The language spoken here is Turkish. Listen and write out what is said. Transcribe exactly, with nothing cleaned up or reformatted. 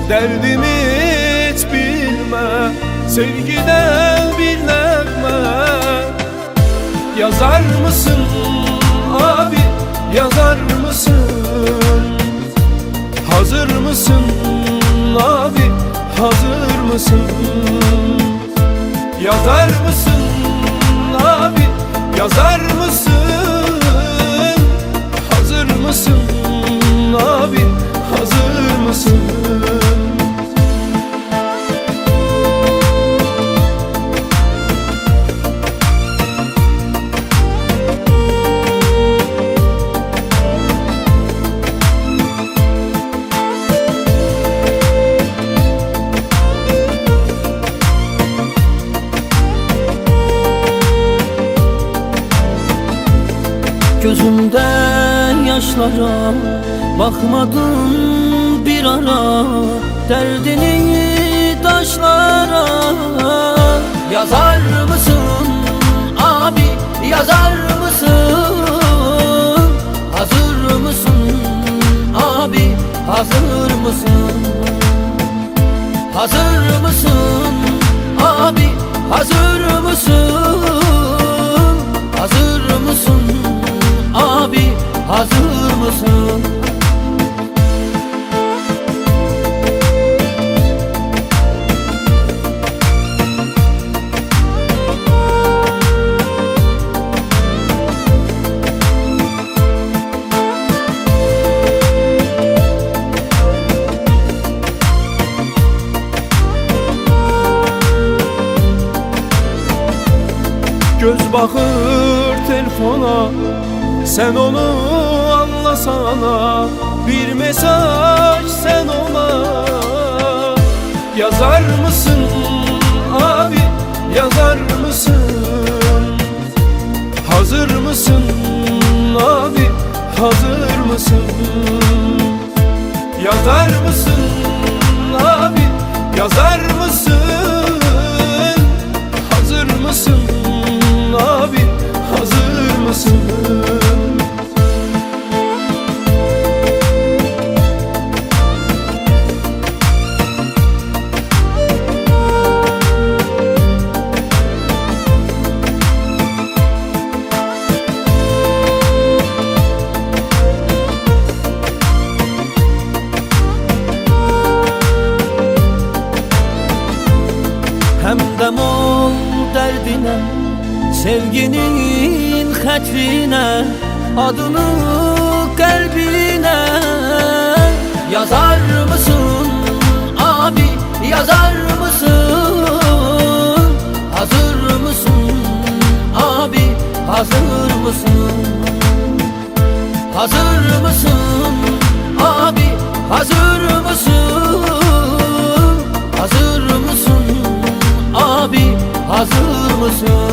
Derdimi hiç bilme, sevgiden bir nağme. Yazar mısın abi, yazar mısın? Hazır mısın abi, hazır mısın? Yazar mısın abi, yazar mısın? Hazır mısın abi, hazır mısın? Gözümden yaşlara bakmadın bir ara, derdini taşlara. Yazar mısın abi, yazar mısın? Hazır mısın abi, hazır mısın? Hazır mısın abi, hazır mısın? Hazır mısın abi, hazır mısın? Göz bakır telefona, sen onu anlasana. Bir mesaj sen ona. Yazar mısın abi, yazar mısın? Hazır mısın abi, hazır mısın? Yazar mısın abi, yazar mısın? Hazır mısın abi, hazır mısın? Hemdem ol derdine, sevginin hatrine, adını kalbine. Yazar mısın abi, yazar mısın? Hazır mısın abi, hazır mısın? Hazır mısın abi, hazır mısın? Hazır mısın abi, hazır mısın?